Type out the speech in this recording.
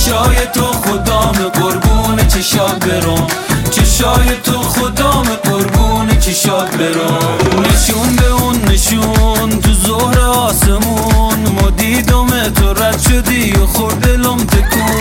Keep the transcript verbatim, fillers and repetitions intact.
چشای تو خدام قربون چشات برم، چشای تو خدام قربون چشات برم. نشون به اون نشون تو ظهر آسمون، ما دیدم تو رد شدی و خورد دلم تکون.